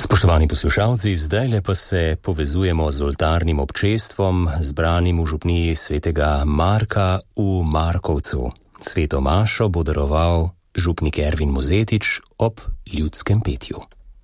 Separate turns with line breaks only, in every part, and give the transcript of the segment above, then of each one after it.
Spoštovani poslušalci, zdajle pa se povezujemo z oltarnim občestvom, zbranim v župniji svetega Marka v Markovcu. Sveto mašo bo daroval župnik Ervin Mozetič ob ljudskem petju.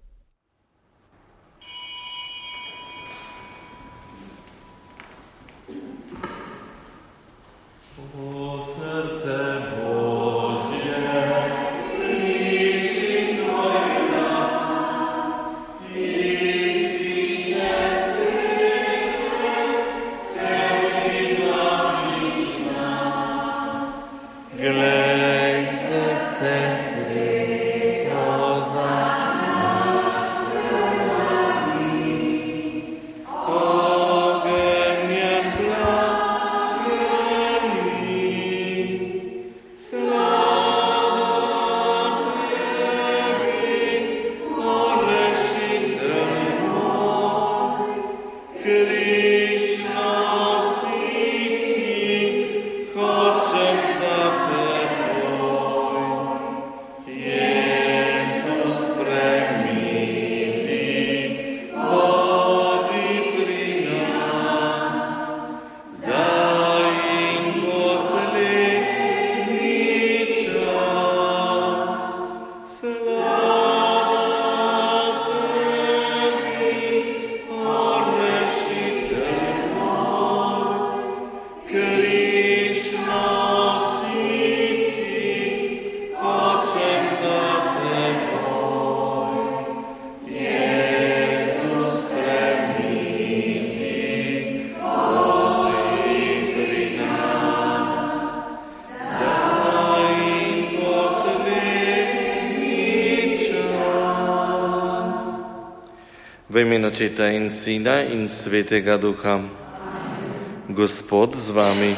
V imenu Očeta in Sina in Svetega Duha. Gospod z vami.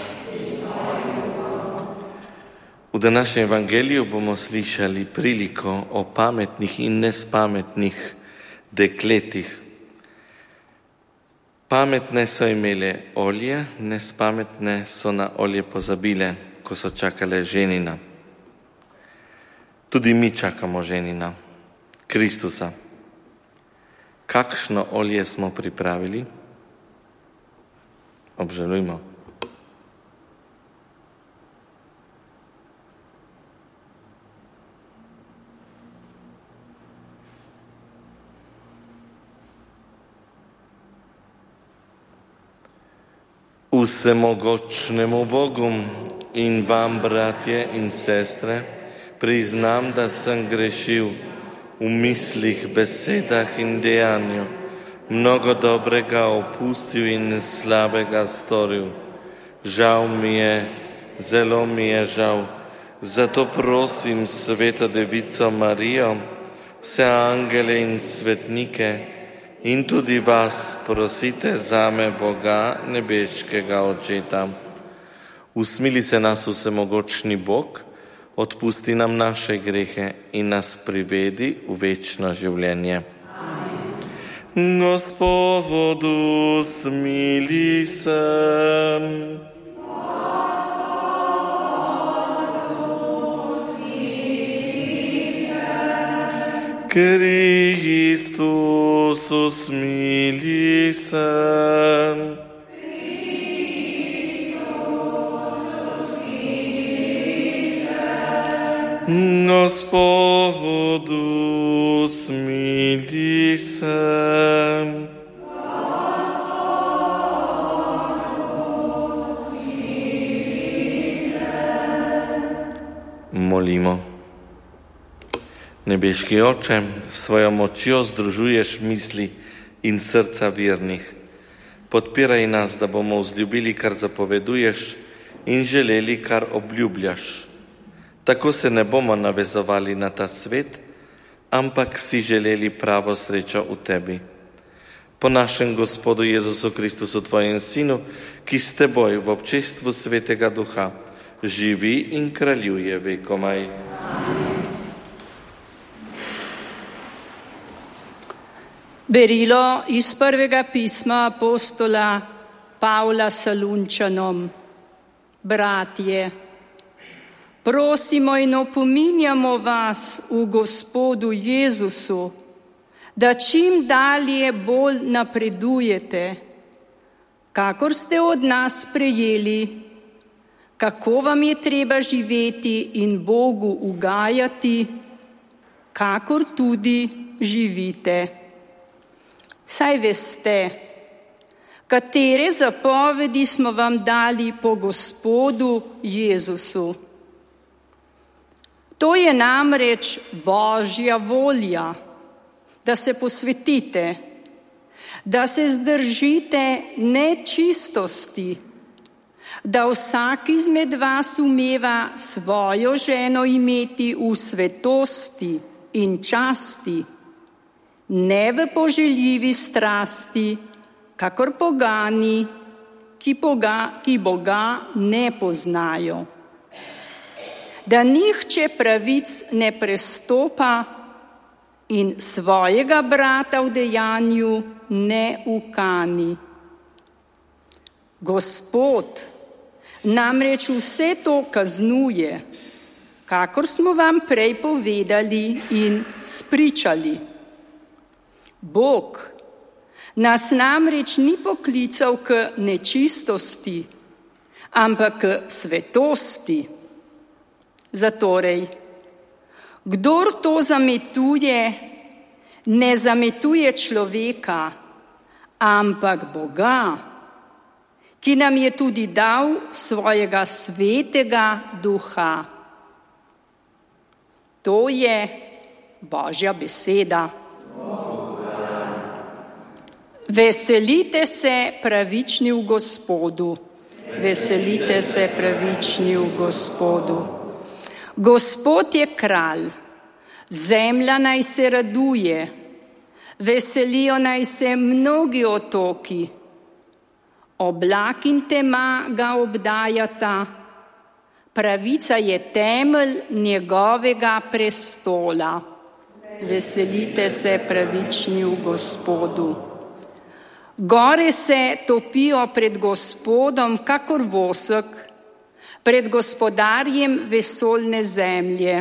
V današnjem evangeliju bomo slišali priliko o pametnih in nespametnih dekletih. Pametne so imele olje, nespametne so na olje pozabile, ko so čakale ženina. Tudi mi čakamo ženina, Kristusa. Kakšno olje smo pripravili? Obžalujmo. Vsemogočnemu Bogu in vam, bratje in sestre, priznam, da sem grešil v mislih, besedah in dejanju, mnogo dobrega opustil in slabega storil. Žal mi je, zelo mi je žal. Zato prosim Sveto Devico Marijo, vse angele in svetnike in tudi vas prosite zame Boga, nebeškega Očeta. Usmili se nas vsemogočni Bog, odpusti nam naše grehe in nas privedi v večno življenje. Amen. Gospodu smili se. Kristus smili se. Gospodu smili se. Molimo. Nebeški Oče, svojo močjo združuješ misli in srca vernih. Podpiraj nas, da bomo vzljubili, kar zapoveduješ in želeli, kar obljubljaš. Tako se ne bomo navezovali na ta svet, ampak si želeli pravo srečo v tebi. Po našem Gospodu Jezusu Kristusu, tvojem Sinu, ki s teboj v občestvu Svetega Duha živi in kraljuje vekomaj.
Berilo iz prvega pisma apostola Pavla Salunčanom. Bratje, prosimo in opominjamo vas v Gospodu Jezusu, da čim dalje bolj napredujete, kakor ste od nas prejeli, kako vam je treba živeti in Bogu ugajati, kakor tudi živite. Saj veste, katere zapovedi smo vam dali po Gospodu Jezusu. To je namreč Božja volja, da se posvetite, da se zdržite nečistosti, da vsak izmed vas umeva svojo ženo imeti v svetosti in časti, ne v poželjivi strasti, kakor pogani, ki Boga ne poznajo. Da nihče pravic ne prestopa in svojega brata v dejanju ne ukani. Gospod namreč vse to kaznuje, kakor smo vam prej povedali in spričali. Bog nas namreč ni poklical k nečistosti, ampak k svetosti. Zatorej, kdor to zametuje, ne zametuje človeka, ampak Boga, ki nam je tudi dal svojega svetega duha. To je Božja beseda. Veselite se, pravični v Gospodu. Veselite se, pravični v Gospodu. Gospod je kralj, zemlja naj se raduje, veselijo naj se mnogi otoki. Oblak in tema ga obdajata, pravica je temelj njegovega prestola. Veselite se, pravični v Gospodu. Gore se topijo pred Gospodom, kakor vosek, pred Gospodarjem vesoljne zemlje.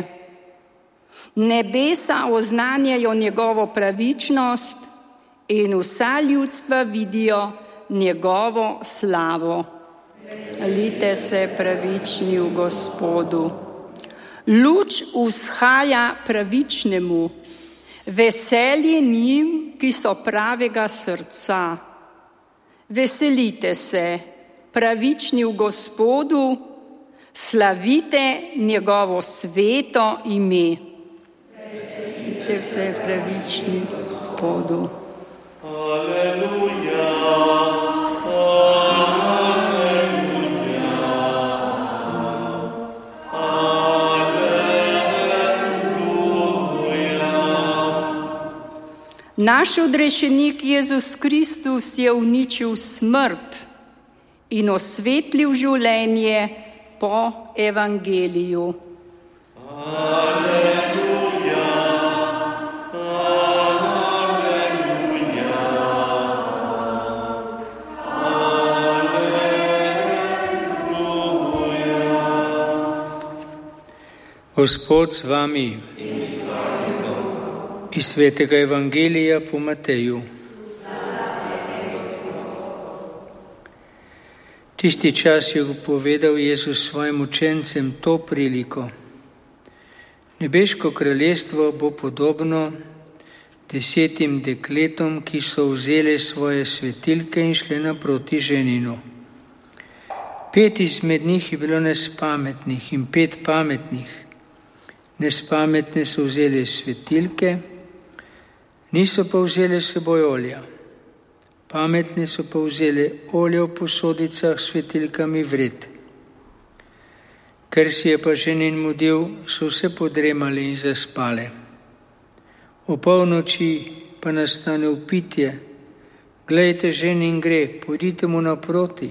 Nebesa oznanjajo njegovo pravičnost in vsa ljudstva vidijo njegovo slavo. Veselite se, pravični v Gospodu. Luč vzhaja pravičnemu, veselje njim, ki so pravega srca. Veselite se, pravični v Gospodu, slavite njegovo sveto ime. Veselite se, pravični v Gospodu.
Aleluja.
Naš odrešenik Jezus Kristus je uničil smrt in osvetlil življenje po evangeliju.
Aleluja. Aleluja. Aleluja.
Gospod z vami. Iz svetega evangelija po Mateju. Tisti čas je povedal Jezus svojim učencem to priliko. Nebeško kraljestvo bo podobno 10 dekletom, ki so vzele svoje svetilke in šle naproti ženinu. 5 izmed njih je bilo nespametnih in 5 pametnih. Nespametne so vzele svetilke, niso pa vzele seboj olja. Pametne so pa vzele olje v posodicah s svetilkami vred. Ker si je pa ženin mudil, so vse podremale in zaspale. O polnoči pa nastane vpitje: glejte, ženin gre, pojdite mu naproti.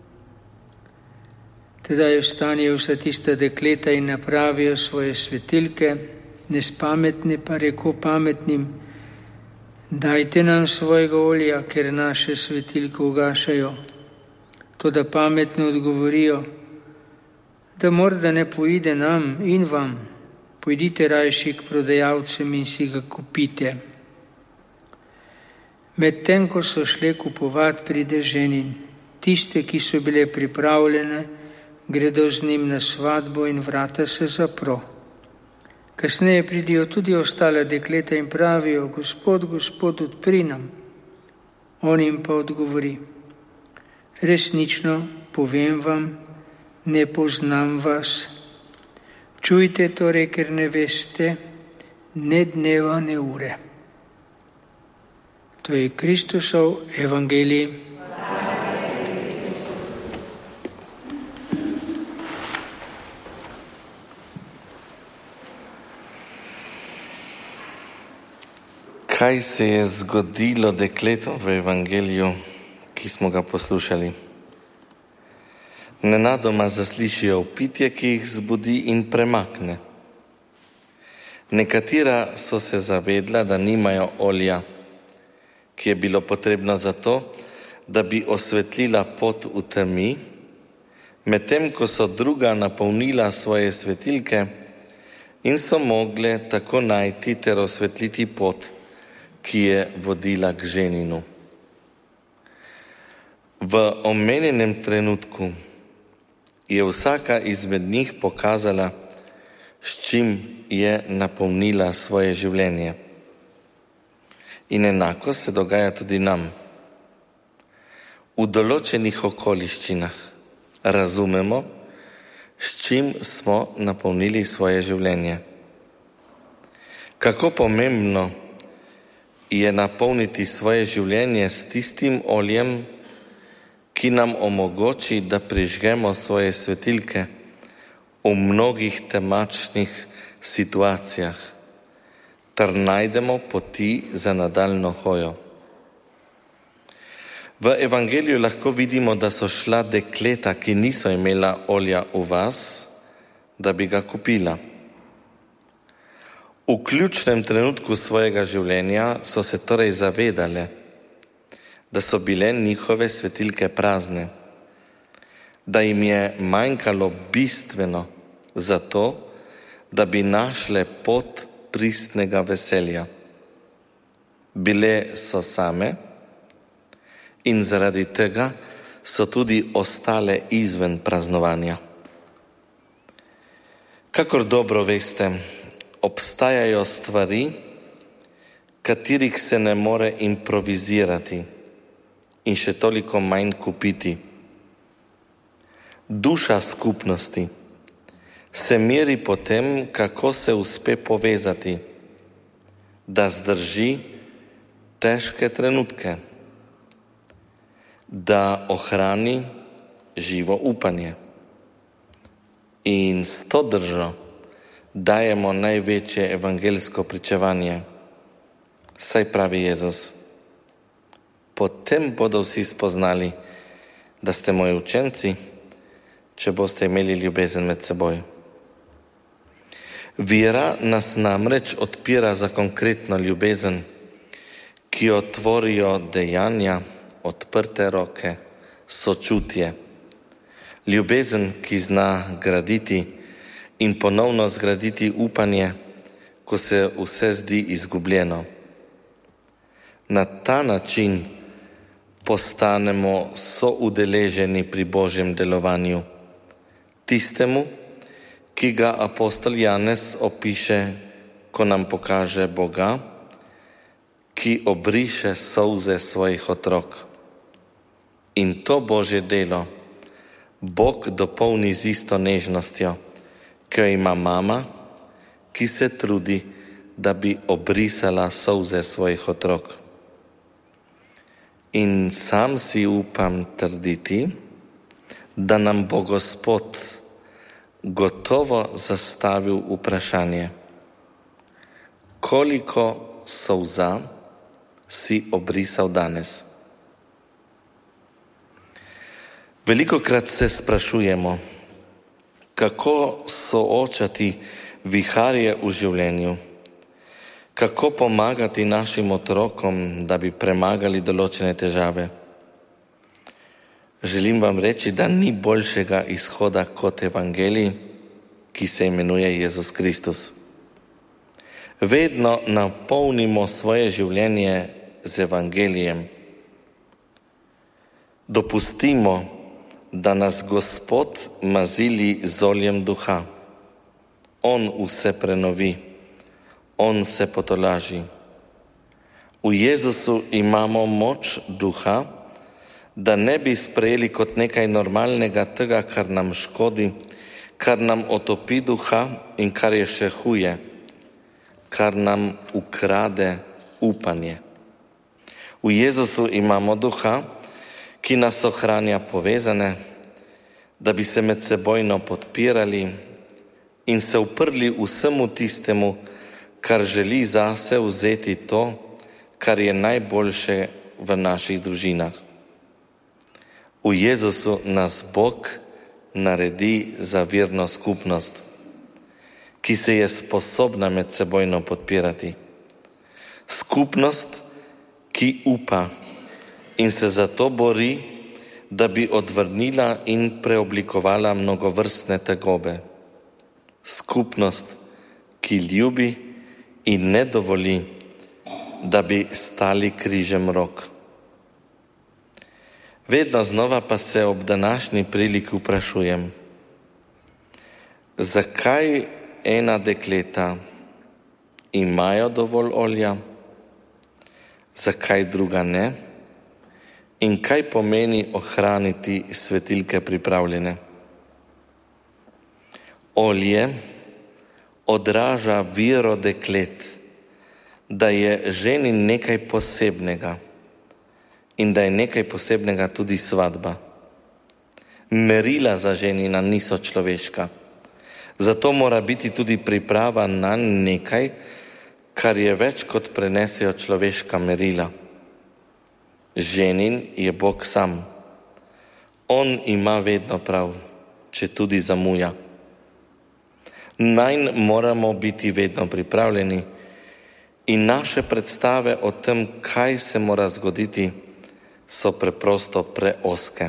Tedaj vstanejo vsa tista dekleta in napravijo svoje svetilke, nespametne pa reko pametnim: dajte nam svojega olja, ker naše svetilke ugašajo. Toda pametne odgovorijo: da morda ne poide nam in vam, pojdite rajši k prodajalcem in si ga kupite. Medtem, ko so šle kupovati, pride ženin. Tiste, ki so bile pripravljene, gredo z njim na svatbo in vrata se zapro. Kasneje pridijo tudi ostale dekleta in pravijo: Gospod, Gospod, odpri nam. On jim pa odgovori: resnično povem vam, ne poznam vas. Čujte torej, ker ne veste ne dneva, ne ure. To je Kristusov evangelij.
Kaj se je zgodilo dekletom v evangeliju, ki smo ga poslušali? Nenadoma zaslišijo vpitje, ki jih zbudi in premakne. Nekatera so se zavedla, da nimajo olja, ki je bilo potrebno za to, da bi osvetlila pot v temi, medtem ko so druga napolnila svoje svetilke in so mogle tako najti ter osvetliti pot, ki je vodila k ženinu. V omenjenem trenutku je vsaka izmed njih pokazala, s čim je napolnila svoje življenje. In enako se dogaja tudi nam. V določenih okoliščinah razumemo, s čim smo napolnili svoje življenje. Kako pomembno je napolniti svoje življenje s tistim oljem, ki nam omogoči, da prižgemo svoje svetilke v mnogih temačnih situacijah ter najdemo poti za nadaljnjo hojo. V evangeliju lahko vidimo, da so šla dekleta, ki niso imela olja v vas, da bi ga kupila. V ključnem trenutku svojega življenja so se torej zavedale, da so bile njihove svetilke prazne, da jim je manjkalo bistveno za to, da bi našle pot pristnega veselja. Bile so same in zaradi tega so tudi ostale izven praznovanja. Kakor dobro veste, obstajajo stvari, katerih se ne more improvizirati in še toliko manj kupiti. Duša skupnosti se meri po tem, kako se uspe povezati, da zdrži težke trenutke, da ohrani živo upanje. In s to držo dajemo največje evangeljsko pričevanje. Saj pravi Jezus: potem bodo vsi spoznali, da ste moji učenci, če boste imeli ljubezen med seboj. Vera nas namreč odpira za konkretno ljubezen, ki jo tvorijo dejanja, odprte roke, sočutje. Ljubezen, ki zna graditi in ponovno zgraditi upanje, ko se vse zdi izgubljeno. Na ta način postanemo soudeleženi pri Božjem delovanju, tistemu, ki ga apostol Janez opiše, ko nam pokaže Boga, ki obriše solze svojih otrok. In to Božje delo Bog dopolni z isto nežnostjo, ki jo ima mama, ki se trudi, da bi obrisala solze svojih otrok. In sam si upam trditi, da nam bo Gospod gotovo zastavil vprašanje: koliko solza si obrisal danes? Velikokrat se sprašujemo, kako soočati viharje v življenju, kako pomagati našim otrokom, da bi premagali določene težave. Želim vam reči, da ni boljšega izhoda kot evangelij, ki se imenuje Jezus Kristus. Vedno napolnimo svoje življenje z evangelijem. Dopustimo, da nas Gospod mazili z oljem duha. On vse prenovi, on se potolaži. V Jezusu imamo moč duha, da ne bi sprejeli kot nekaj normalnega tega, kar nam škodi, kar nam otopi duha in kar je še huje, kar nam ukrade upanje. V Jezusu imamo duha, ki nas ohranja povezane, da bi se medsebojno podpirali in se uprli vsemu tistemu, kar želi zase vzeti to, kar je najboljše v naših družinah. V Jezusu nas Bog naredi za verno skupnost, ki se je sposobna medsebojno podpirati. Skupnost, ki upa in se zato bori, da bi odvrnila in preoblikovala mnogovrstne tegobe. Skupnost, ki ljubi in ne dovoli, da bi stali križem rok. Vedno znova pa se ob današnji priliki vprašujem, zakaj ena dekleta imajo dovolj olja, zakaj druga ne in kaj pomeni ohraniti svetilke pripravljene. Olje odraža vero deklet, da je ženi nekaj posebnega in da je nekaj posebnega tudi svadba. Merila za ženina niso človeška, zato mora biti tudi priprava na nekaj, kar je več kot prenesejo človeška merila. Ženin je Bog sam. On ima vedno prav, če tudi zamuja. Nanj moramo biti vedno pripravljeni in naše predstave o tem, kaj se mora zgoditi, so preprosto preozke.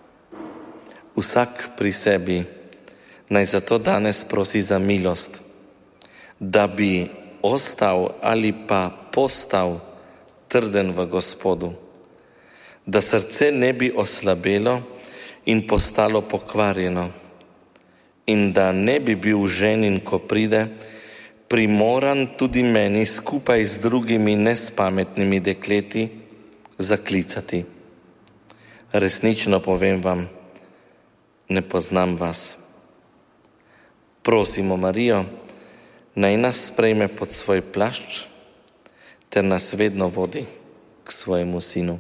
Vsak pri sebi naj zato danes prosi za milost, da bi ostal ali pa postal trden v Gospodu, da srce ne bi oslabelo in postalo pokvarjeno in da ne bi bil ženin, ko pride, primoran tudi meni skupaj z drugimi nespametnimi dekleti zaklicati. Resnično povem vam, ne poznam vas. Prosimo Marijo, naj nas sprejme pod svoj plašč ter nas vedno vodi k svojemu sinu.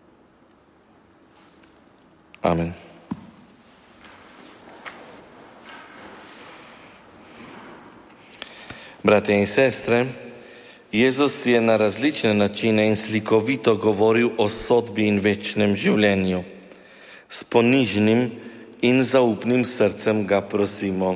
Amen. Bratje in sestre, Jezus je na različne načine in slikovito govoril o sodbi in večnem življenju. S ponižnim in zaupnim srcem ga prosimo.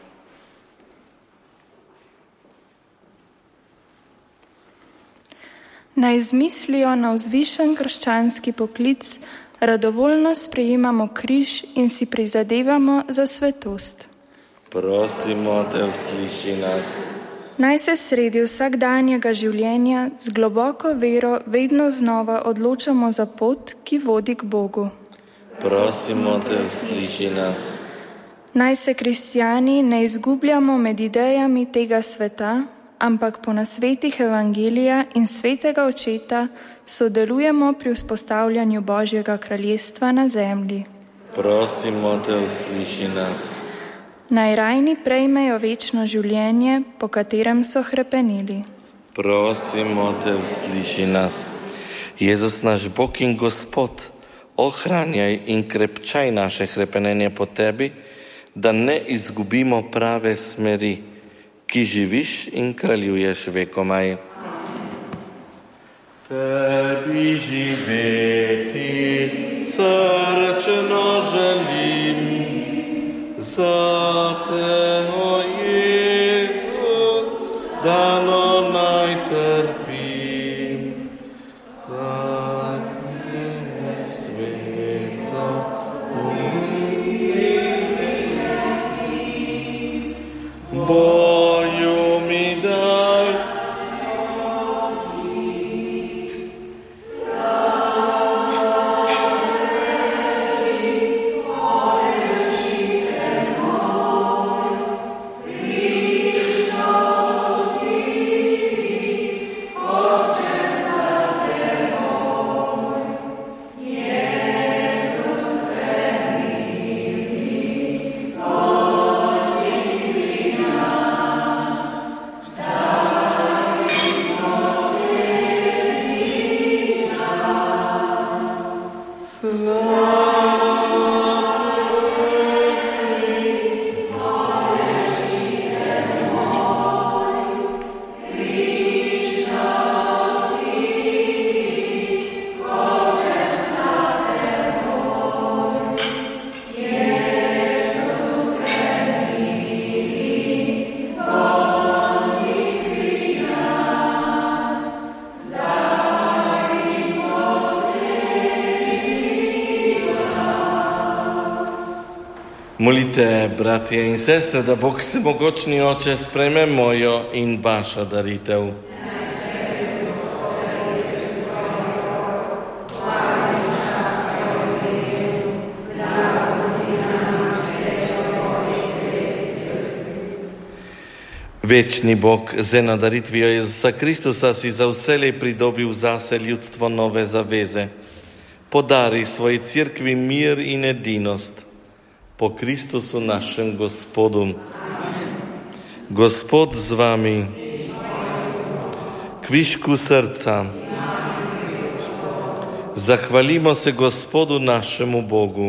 Naj z mislijo na vzvišen krščanski poklic radovoljno sprejemamo križ in si prizadevamo za svetost.
Prosimo te, usliši nas.
Naj se sredi vsakdanjega življenja z globoko vero vedno znova odločamo za pot, ki vodi k Bogu.
Prosimo te, usliši nas.
Naj se kristjani ne izgubljamo med idejami tega sveta, ampak po nasvetih Evangelija in svetega očeta sodelujemo pri vzpostavljanju Božjega kraljestva na zemlji.
Prosimo te, usliši nas.
Naj rajni prejmejo večno življenje, po katerem so hrepeneli.
Prosimo te, usliši nas. Jezus naš Bog in Gospod, ohranjaj in krepčaj naše hrepenenje po tebi, da ne izgubimo prave smeri, ki živiš in kraljuješ vekomaj. Tebi živeti srčno želim, za te, o Jezus, dano naj trpim, da ne sveto boju mi daj Molite, bratje in sestre, da Bog Vsemogočni Oče sprejme mojo in vašo daritev. Večni Bog, z eno daritvijo Jezusa Kristusa si za vselej pridobil zase ljudstvo nove zaveze. Podari svoji cerkvi mir in edinost. Po Kristusu našem Gospodu. Amen. Gospod z vami. Kvišku srca. Zahvalimo se Gospodu našemu Bogu.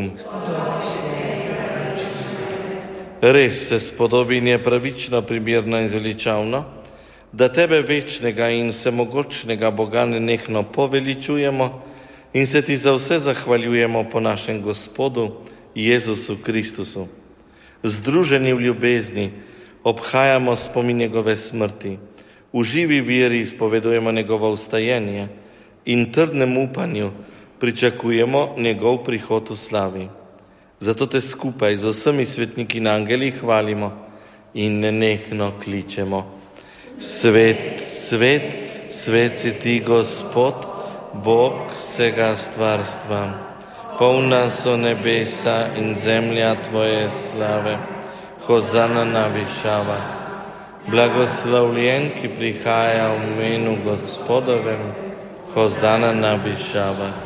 Res se spodobi in je pravično, primerno in zveličavno, da tebe večnega in vsemogočnega Boga nenehno poveličujemo in se ti za vse zahvaljujemo po našem Gospodu Jezusu Kristusu. Združeni v ljubezni obhajamo spomin njegove smrti, v živi veri izpovedujemo njegovo vstajenje in trdnem upanju pričakujemo njegov prihod v slavi. Zato te skupaj z vsemi svetniki in angeli hvalimo in nenehno kličemo. Svet, svet, svet si ti, Gospod, Bog vsega stvarstva. Polna so nebesa in zemlja tvoje slave. Hozana na višavah. Blagoslovljen, ki prihaja v imenu Gospodovem. Hozana na višavah.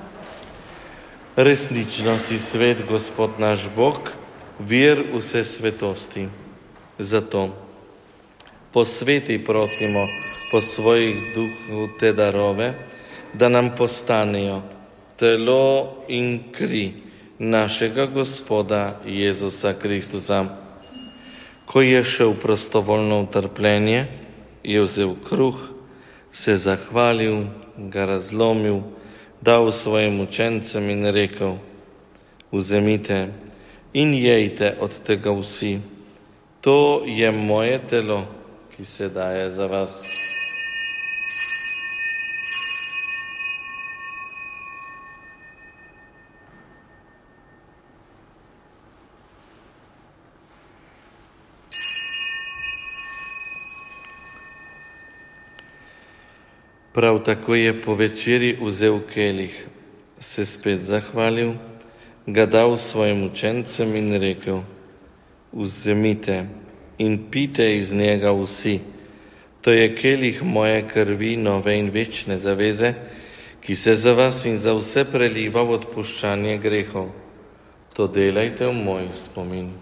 Resnično si svet, Gospod naš Bog, vir vse svetosti. Zato posveti prosimo po svojih duhu te darove, da nam postanejo telo in kri našega Gospoda Jezusa Kristusa. Ko je šel prostovoljno v trpljenje, je vzel kruh, se zahvalil, ga razlomil, dal svojim učencem in rekel: vzemite in jejte od tega vsi. To je moje telo, ki se daje za vas. Prav tako je po večeri vzel kelih, se spet zahvalil, ga dal svojim učencem in rekel: vzemite in pite iz njega vsi. To je kelih moje krvi, nove in večne zaveze, ki se za vas in za vse preliva v odpuščanje grehov. To delajte v moj spomin.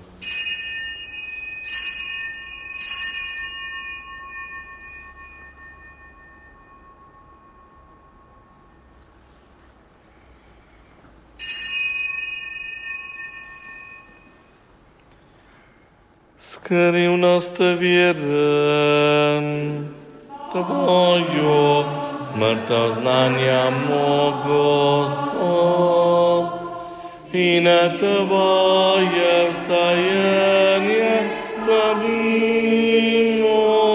Skrivnost veren tvojo, smrtjo znanjamo, Gospod, in tvoje vstajanje slavimo,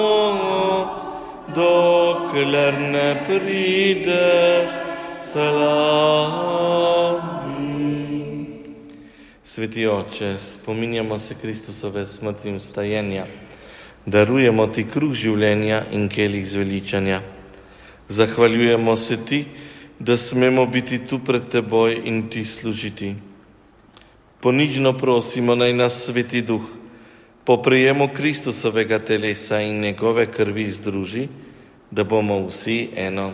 dokler ne prideš slavi. Sveti Oče, spominjamo se Kristusove smrti in vstajenja, darujemo ti kruh življenja in kelih zveličanja. Zahvaljujemo se ti, da smemo biti tu pred teboj in ti služiti. Ponižno prosimo, naj nas Sveti Duh po prejemu Kristusovega telesa in njegove krvi združi, da bomo vsi eno.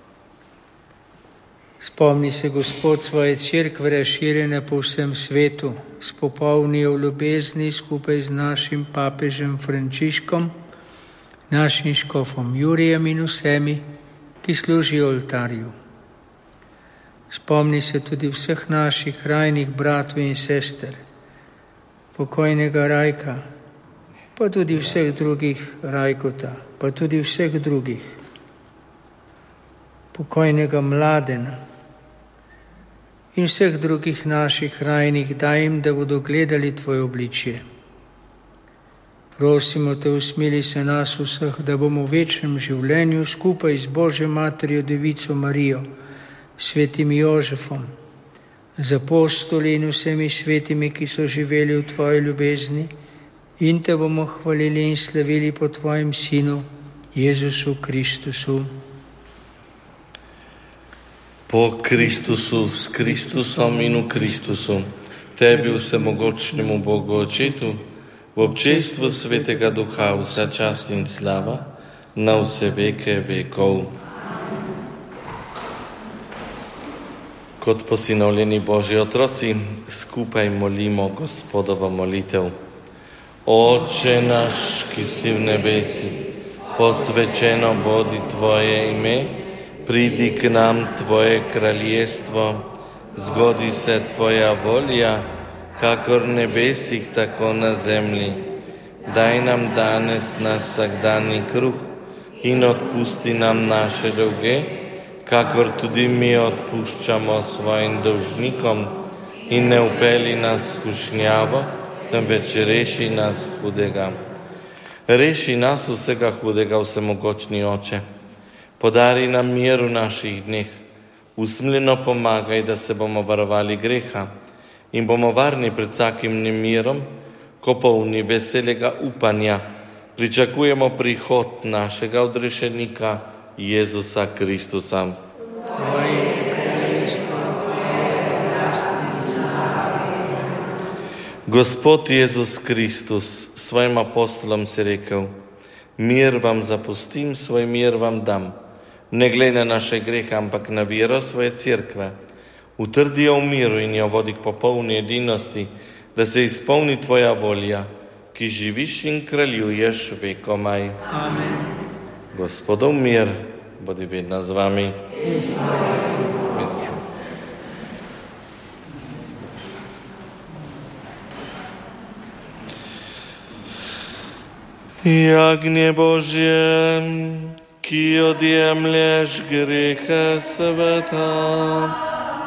Spomni se, Gospod, svoje cerkve razširjene po vsem svetu, spopolni jo v ljubezni skupaj z našim papežem Frančiškom, našim škofom Jurijem in vsemi, ki služijo oltarju. Spomni se tudi vseh naših rajnih bratov in sester, pokojnega Rajka, pa tudi vseh drugih, Rajkota, pa tudi vseh drugih, pokojnega Mladena in vseh drugih naših rajnih, daj jim, da bodo gledali tvoje obličje. Prosimo te, usmili se nas vseh, da bomo v večnem življenju skupaj z Božjo Materjo Devico Marijo, svetim Jožefom, z apostoli in vsemi svetimi, ki so živeli v tvoji ljubezni, in te bomo hvalili in slavili po tvojem Sinu, Jezusu Kristusu.
Po Kristusu, s Kristusom in v Kristusu, tebi vsemogočnemu Bogu Očetu, v občestvu Svetega Duha vsa čast in slava, na vse veke vekov. Kot posinovljeni Božji otroci, skupaj molimo Gospodovo molitev. Oče naš, ki si v nebesi, posvečeno bodi tvoje ime, pridi k nam tvoje kraljestvo, zgodi se tvoja volja, kakor v nebesih, tako na zemlji. Daj nam danes naš vsakdanji kruh in odpusti nam naše dolge, kakor tudi mi odpuščamo svojim dolžnikom, in ne vpelji nas v skušnjavo, temveč reši nas hudega. Reši nas vsega hudega, vsemogočni Oče. Podari nam mir v naših dneh. Usmiljeno pomagaj, da se bomo varovali greha in bomo varni pred vsakim nemirom, ko polni veselega upanja pričakujemo prihod našega odrešenika Jezusa Kristusa. Gospod Jezus Kristus svojim apostolom si rekel: mir vam zapustim, svoj mir vam dam. Ne glej na naše grehe, ampak na vero svoje cerkve. Utrdi jo v miru in jo vodi k popolni edinosti, da se izpolni tvoja volja, ki živiš in kraljuješ vekomaj.
Amen.
Gospodov mir bodi vedno z vami. Jagnje Božje, ki odjemlješ grehe sveta.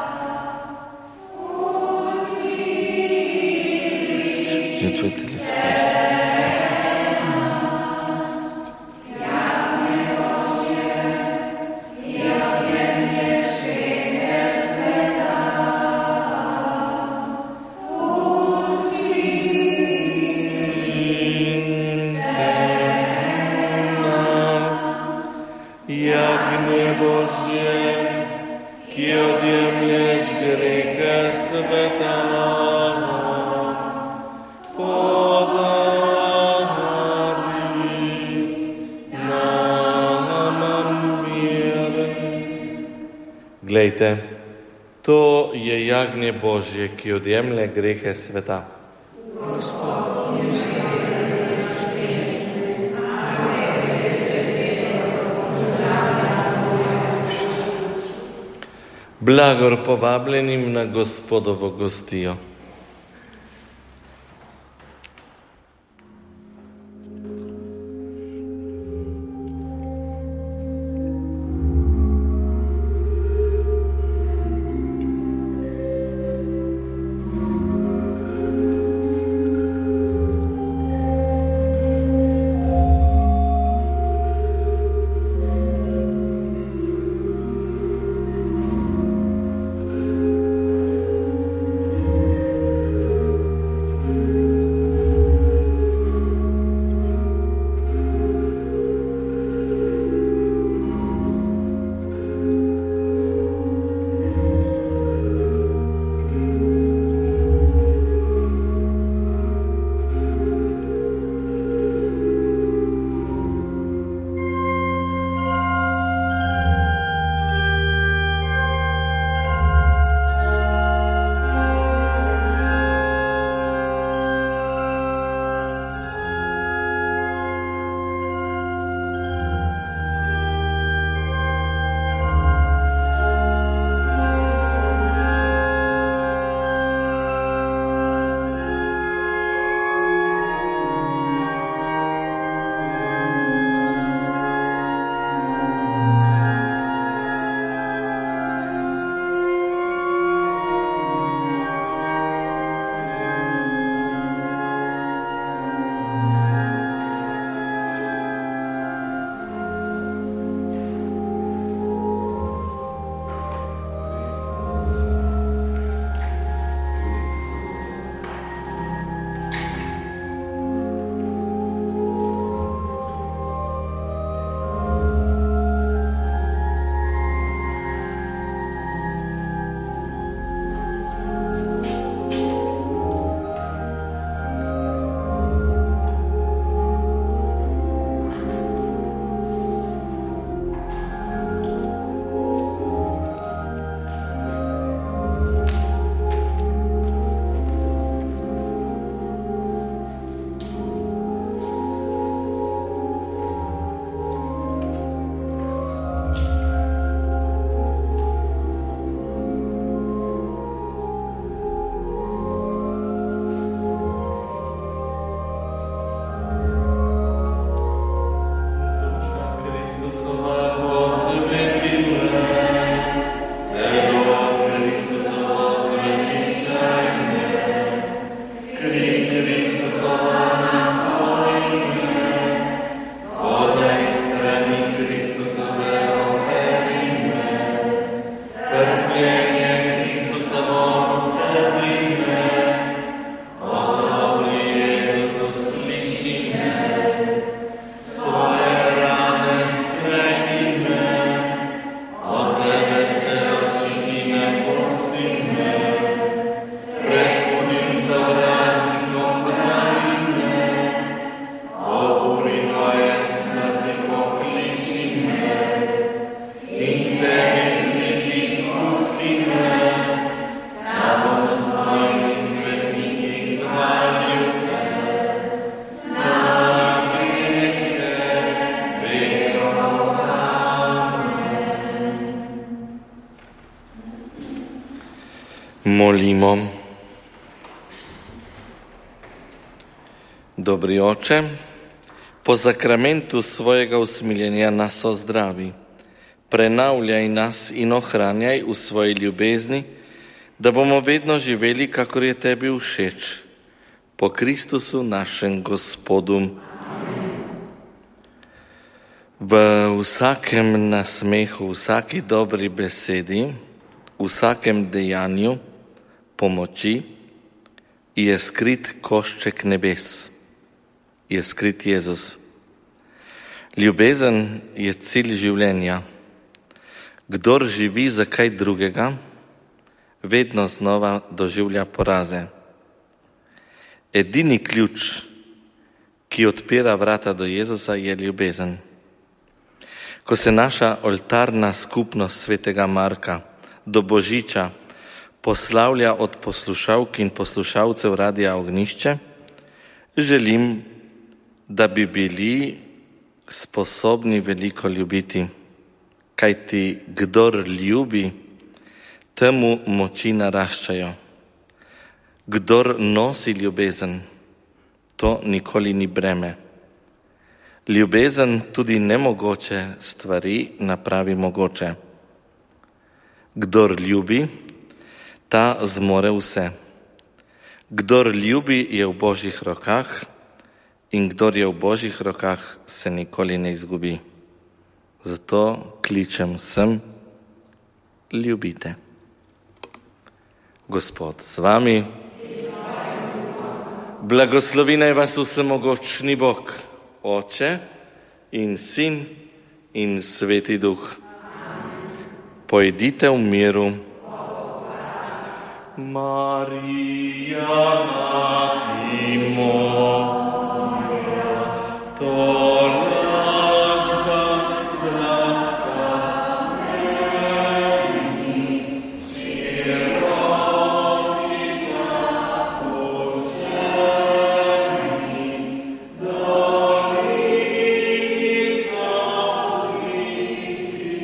Jagnje Božje, ki odjemlješ grehe sveta, podari nam mir. Glejte, to je jagnje Božje, ki odjemlje grehe sveta. Blagor povabljenim na Gospodovo gostijo. Molimo. Dobri Oče, po zakramentu svojega usmiljenja nas ozdravi, prenavljaj nas in ohranjaj v svoji ljubezni, da bomo vedno živeli, kakor je tebi všeč. Po Kristusu našem Gospodu. V vsakem nasmehu, vsaki dobri besedi, vsakem dejanju pomoči je skrit košček nebes, je skrit Jezus. Ljubezen je cilj življenja. Kdor živi za kaj drugega, vedno znova doživlja poraze. Edini ključ, ki odpira vrata do Jezusa, je ljubezen. Ko se naša oltarna skupnost svetega Marka do Božiča poslavlja od poslušalk in poslušalcev Radia Ognjišče, želim, da bi bili sposobni veliko ljubiti, kajti kdor ljubi, temu moči naraščajo. Kdor nosi ljubezen, to nikoli ni breme. Ljubezen tudi nemogoče stvari napravi mogoče. Kdor ljubi, ta zmore vse. Kdor ljubi, je v Božjih rokah, in kdor je v Božjih rokah, se nikoli ne izgubi. Zato kličem vsem, ljubite. Gospod z vami. Blagoslovi naj vas vsemogočni Bog, Oče in Sin in Sveti Duh. Pojdite v miru. Marija, Mati moja, tolažba sladka meni, siroti zapuščeni, dolini solzi si.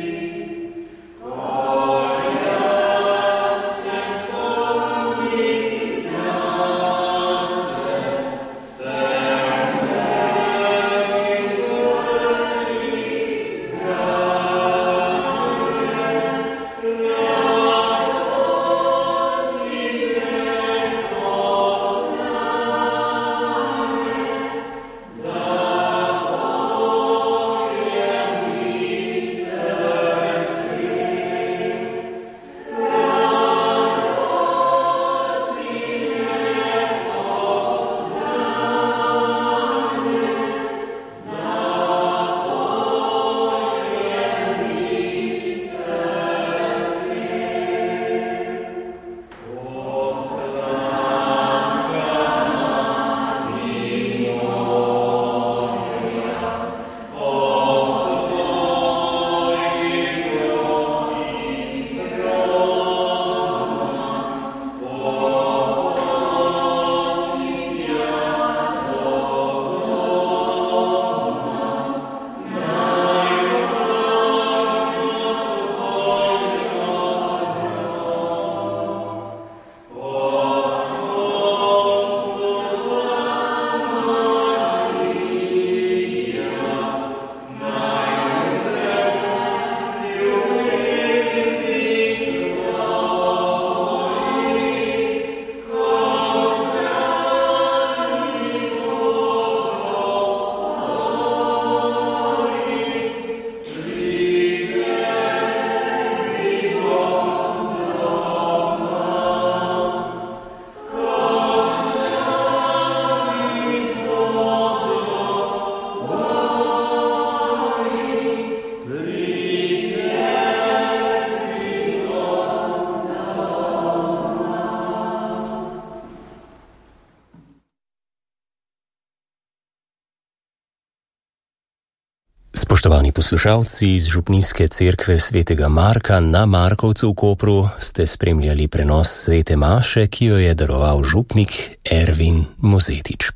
Spoštovani poslušalci iz Župnijske cerkve svetega Marka na Markovcu v Kopru ste spremljali prenos svete maše, ki jo je daroval župnik Ervin Mozetič.